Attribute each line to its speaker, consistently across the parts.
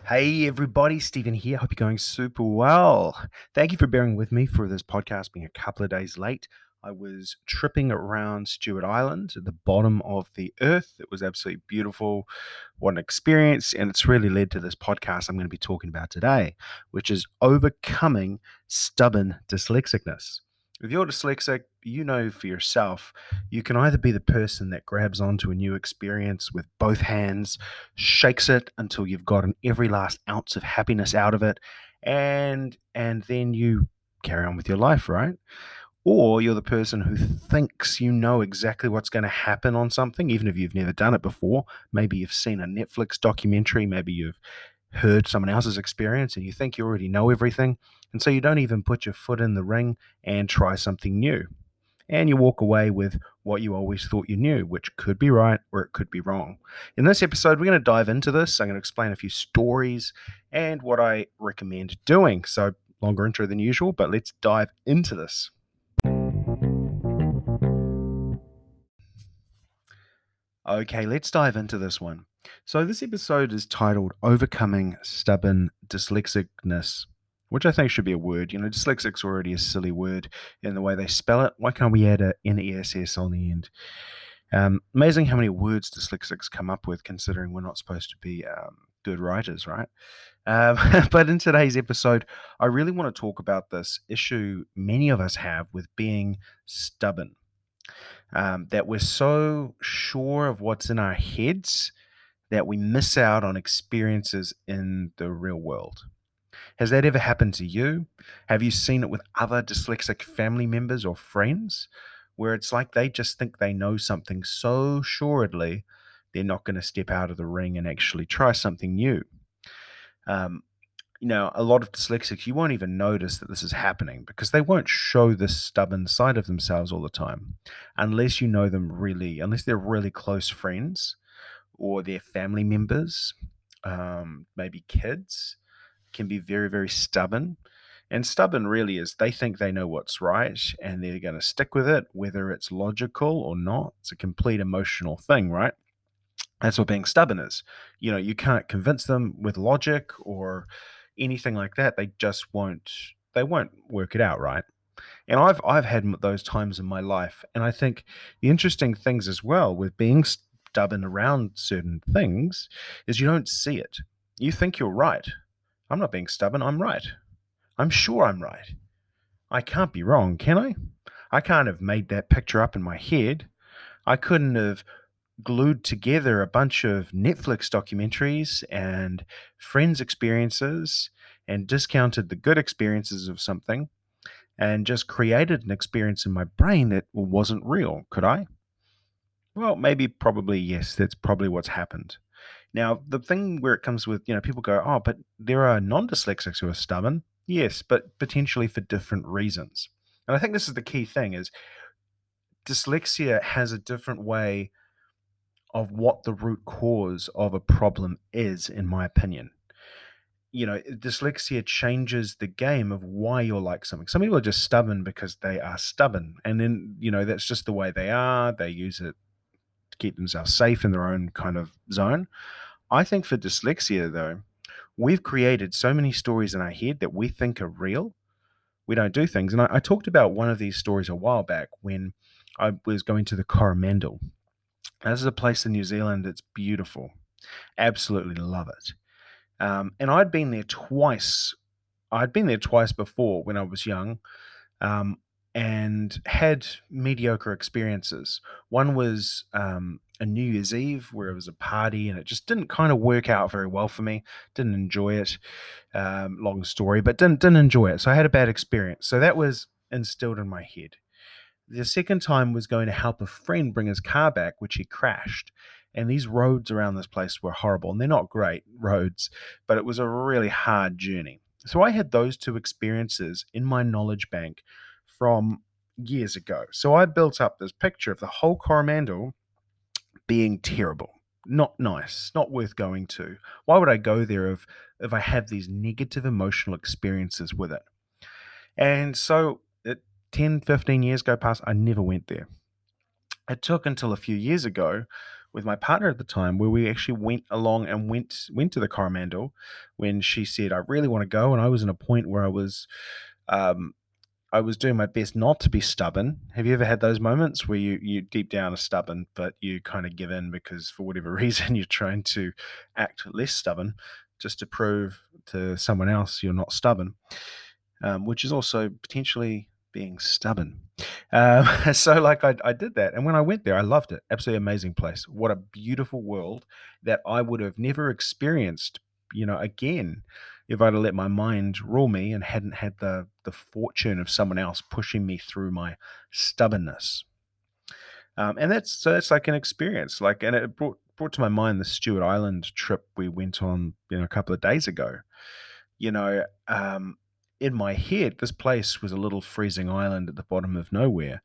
Speaker 1: Hey everybody, Stephen here. Hope you're going super well. Thank you for bearing with me for this podcast being a couple of days late. I was tripping around Stewart Island at the bottom of the earth. It was absolutely beautiful. What an experience. And it's really led to this podcast I'm going to be talking about today, which is overcoming stubborn dyslexicness. If you're dyslexic, you know for yourself, you can either be the person that grabs onto a new experience with both hands, shakes it until you've gotten every last ounce of happiness out of it, and then you carry on with your life, right? Or you're the person who thinks you know exactly what's going to happen on something, even if you've never done it before. Maybe you've seen a Netflix documentary, maybe you've heard someone else's experience and you think you already know everything. And so you don't even put your foot in the ring and try something new. And you walk away with what you always thought you knew, which could be right or it could be wrong. In this episode, we're going to dive into this. I'm going to explain a few stories and what I recommend doing. So, longer intro than usual, but let's dive into this. Okay, let's dive into this one. So, this episode is titled Overcoming Stubborn Dyslexicness, which I think should be a word. Dyslexic's already a silly word in the way they spell it. Why can't we add a NESS on the end? Amazing how many words dyslexics come up with, considering we're not supposed to be good writers, right? Um, but in today's episode, I really want to talk about this issue many of us have with being stubborn. That we're so sure of what's in our heads that we miss out on experiences in the real world. Has that ever happened to you? Have you seen it with other dyslexic family members or friends where it's like they just think they know something so assuredly they're not going to step out of the ring and actually try something new? Um, a lot of dyslexics, you won't even notice that this is happening because they won't show this stubborn side of themselves all the time unless you know them really, unless they're really close friends or their family members, maybe kids can be very, very stubborn. And stubborn really is they think they know what's right and they're going to stick with it, whether it's logical or not. It's a complete emotional thing, right? That's what being stubborn is. You can't convince them with logic or anything like that. They just won't. They won't work it out, right? And I've had those times in my life, and I think the interesting things as well with being stubborn around certain things is you don't see it. You think you're right. I'm not being stubborn. I'm right. I'm sure I'm right. I can't be wrong, can I? I can't have made that picture up in my head. I couldn't have glued together a bunch of Netflix documentaries and friends' experiences and discounted the good experiences of something and just created an experience in my brain that wasn't real, could I? Well, maybe, probably, yes, that's probably what's happened. Now, the thing where it comes with, people go, oh, but there are non dyslexics who are stubborn. Yes, but potentially for different reasons. And I think this is the key thing is dyslexia has a different way of what the root cause of a problem is, in my opinion. Dyslexia changes the game of why you're like something. Some people are just stubborn because they are stubborn. And then, that's just the way they are. They use it to keep themselves safe in their own kind of zone. I think for dyslexia, though, we've created so many stories in our head that we think are real. We don't do things. And I talked about one of these stories a while back when I was going to the Coromandel. This is a place in New Zealand that's beautiful. Absolutely love it. And I'd been there twice. I'd been there twice before when I was young, um, and had mediocre experiences. One was a New Year's Eve where it was a party, and it just didn't kind of work out very well for me. Didn't enjoy it. Long story, but didn't enjoy it. So I had a bad experience. So that was instilled in my head. The second time was going to help a friend bring his car back, which he crashed. And these roads around this place were horrible. And they're not great roads, but it was a really hard journey. So I had those two experiences in my knowledge bank from years ago. So I built up this picture of the whole Coromandel being terrible, not nice, not worth going to. Why would I go there if I have these negative emotional experiences with it? And so 10, 15 years go past, I never went there. It took until a few years ago with my partner at the time, where we actually went along and went to the Coromandel when she said, "I really want to go," and I was in a point where um, I was doing my best not to be stubborn. Have you ever had those moments where you deep down are stubborn, but you kind of give in because for whatever reason you're trying to act less stubborn just to prove to someone else you're not stubborn, which is also potentially being stubborn. So, like, I did that. And when I went there, I loved it. Absolutely amazing place. What a beautiful world that I would have never experienced, again, if I'd have let my mind rule me and hadn't had the fortune of someone else pushing me through my stubbornness. And that's like an experience. Like, and it brought to my mind the Stewart Island trip we went on, a couple of days ago. You know, in my head, this place was a little freezing island at the bottom of nowhere.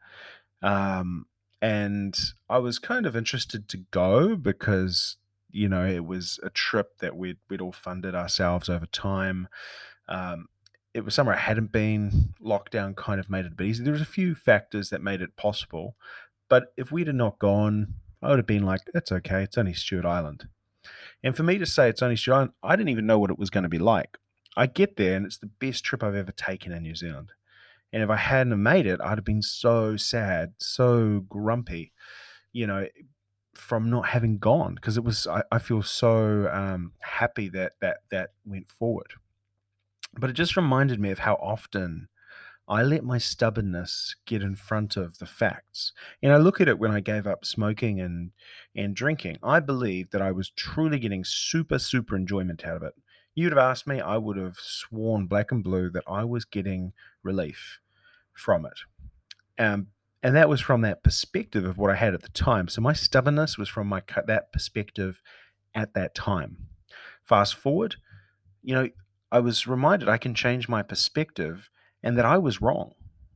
Speaker 1: Um, and I was kind of interested to go because, it was a trip that we'd all funded ourselves over time. Um, it was somewhere I hadn't been. Lockdown kind of made it a bit easy. There was a few factors that made it possible. But if we'd have not gone, I would have been like, "It's okay. It's only Stewart Island." And for me to say it's only Stewart Island, I didn't even know what it was going to be like. I get there and it's the best trip I've ever taken in New Zealand. And if I hadn't have made it, I'd have been so sad, so grumpy, you know, from not having gone because it was. I feel so happy that went forward. But it just reminded me of how often I let my stubbornness get in front of the facts. And I look at it when I gave up smoking and drinking. I believe that I was truly getting super enjoyment out of it. You'd have asked me, I would have sworn black and blue that I was getting relief from it. Um, and that was from that perspective of what I had at the time. So my stubbornness was from that perspective at that time. Fast forward, you know, I was reminded I can change my perspective and that I was wrong.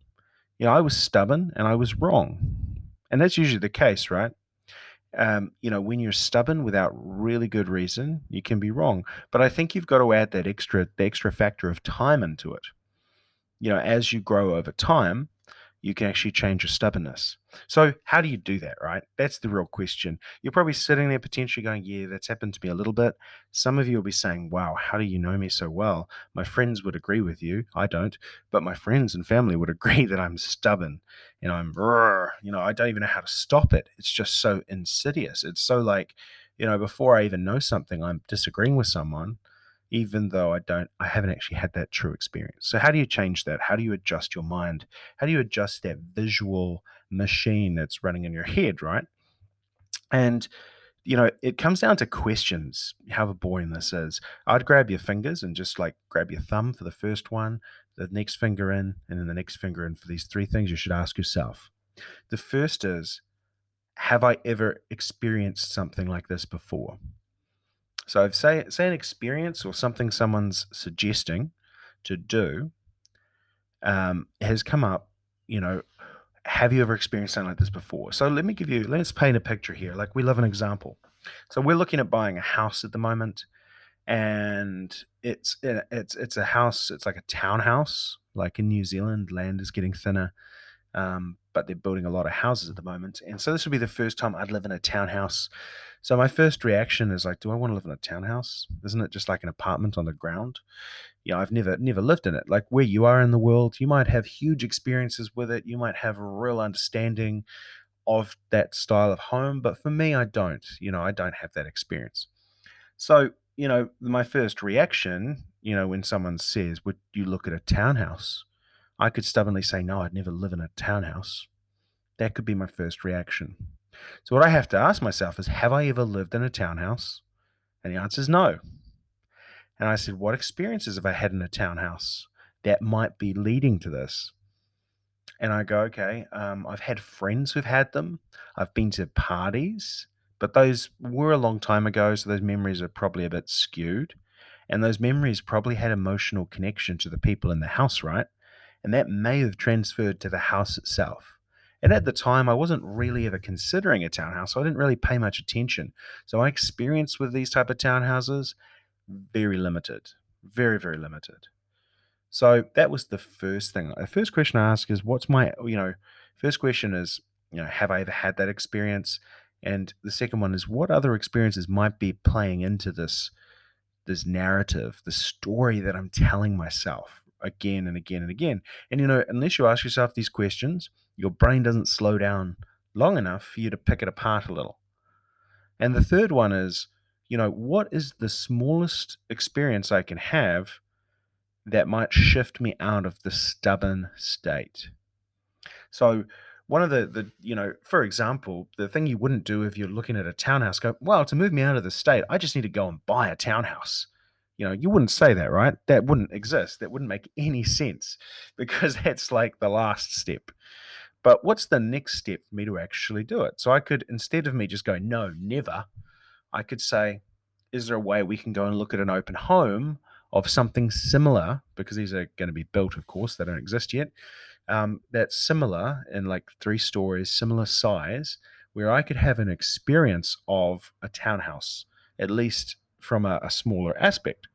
Speaker 1: I was stubborn and I was wrong. And that's usually the case, right? When you're stubborn without really good reason, you can be wrong. But I think you've got to add the extra factor of time into it. As you grow over time, you can actually change your stubbornness. So, how do you do that, right? That's the real question. You're probably sitting there potentially going, "Yeah, that's happened to me a little bit." Some of you will be saying, "Wow, how do you know me so well?" My friends would agree with you. I don't, but my friends and family would agree that I'm stubborn and I'm, I don't even know how to stop it. It's just so insidious. It's so like, before I even know something, I'm disagreeing with someone even though I haven't actually had that true experience. So how do you change that? How do you adjust your mind? How do you adjust that visual machine that's running in your head, right? And it comes down to questions, however boring this is. I'd grab your fingers and just like grab your thumb for the first one, the next finger in, and then the next finger in for these three things you should ask yourself. The first is, have I ever experienced something like this before? So if say an experience or something someone's suggesting to do has come up, you know, have you ever experienced something like this before? So let's paint a picture here. Like we love an example. So we're looking at buying a house at the moment, and it's a house. It's like a townhouse. Like in New Zealand, land is getting thinner, but they're building a lot of houses at the moment. And so this would be the first time I'd live in a townhouse. So my first reaction is like, do I want to live in a townhouse? Isn't it just like an apartment on the ground? I've never lived in it. Like where you are in the world, you might have huge experiences with it. You might have a real understanding of that style of home, but for me, I don't. I don't have that experience. So, my first reaction, when someone says, "Would you look at a townhouse?" I could stubbornly say, "No, I'd never live in a townhouse." That could be my first reaction. So what I have to ask myself is, have I ever lived in a townhouse? And the answer is no. And I said, what experiences have I had in a townhouse that might be leading to this? And I go, okay, I've had friends who've had them. I've been to parties, but those were a long time ago, so those memories are probably a bit skewed. And those memories probably had emotional connection to the people in the house, right? And that may have transferred to the house itself. And at the time, I wasn't really ever considering a townhouse, so I didn't really pay much attention. So my experience with these type of townhouses, very limited, very limited. So that was the first thing. The first question I ask is, what's my, first question is, have I ever had that experience? And the second one is, what other experiences might be playing into this narrative, the story that I'm telling myself again and again and again. And unless you ask yourself these questions, your brain doesn't slow down long enough for you to pick it apart a little. And the third one is, what is the smallest experience I can have that might shift me out of the stubborn state? So one of for example, the thing you wouldn't do if you're looking at a townhouse, go, well, to move me out of the state, I just need to go and buy a townhouse. You wouldn't say that, right? That wouldn't exist. That wouldn't make any sense because that's like the last step. But what's the next step for me to actually do it? So I could, instead of me just going, no, never, I could say, is there a way we can go and look at an open home of something similar? Because these are going to be built, of course, they don't exist yet. That's similar in like 3 stories, similar size, where I could have an experience of a townhouse, at least from a smaller aspect.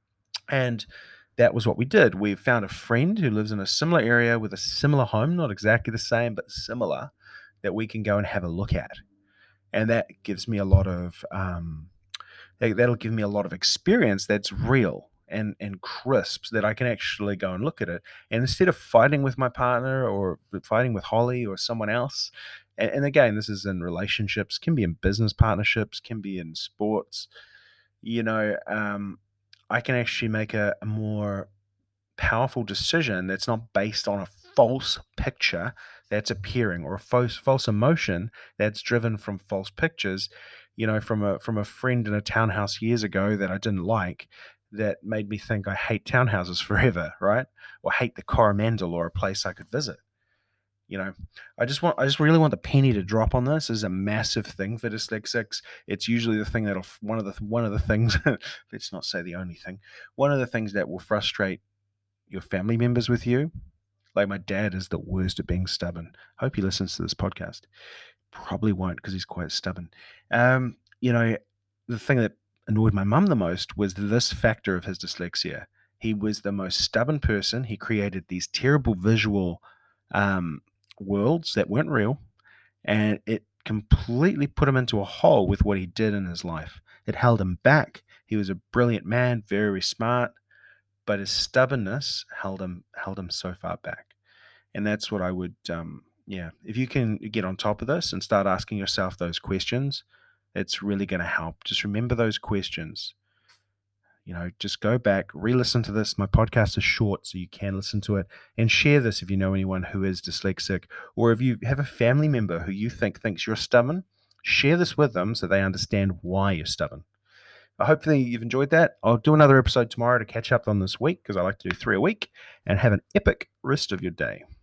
Speaker 1: And that was what we did. We found a friend who lives in a similar area with a similar home, not exactly the same, but similar, that we can go and have a look at. And that gives me a lot of that'll give me a lot of experience that's real and crisp, so that I can actually go and look at it. And instead of fighting with my partner or fighting with Holly or someone else, and again, this is in relationships, can be in business partnerships, can be in sports, you know, um, I can actually make a more powerful decision that's not based on a false picture that's appearing, or a false emotion that's driven from false pictures, from a friend in a townhouse years ago that I didn't like, that made me think I hate townhouses forever, right? Or hate the Coromandel, or a place I could visit. You know, I just really want the penny to drop on this. This is a massive thing for dyslexics. It's usually the thing that'll one of the things let's not say the only thing. One of the things that will frustrate your family members with you. Like, my dad is the worst at being stubborn. Hope he listens to this podcast. Probably won't, because he's quite stubborn. Um, you know, the thing that annoyed my mum the most was this factor of his dyslexia. He was the most stubborn person. He created these terrible visual um, worlds that weren't real, and it completely put him into a hole with what he did in his life. It held him back. He was a brilliant man, very smart, but his stubbornness held him so far back. And that's what I would, yeah, if you can get on top of this and start asking yourself those questions, it's really going to help. Just remember those questions. Just go back, re-listen to this. My podcast is short, so you can listen to it, and share this if you know anyone who is dyslexic, or if you have a family member who you thinks you're stubborn. Share this with them so they understand why you're stubborn. Hopefully you've enjoyed that. I'll do another episode tomorrow to catch up on this week, because I like to do 3 a week, and have an epic rest of your day.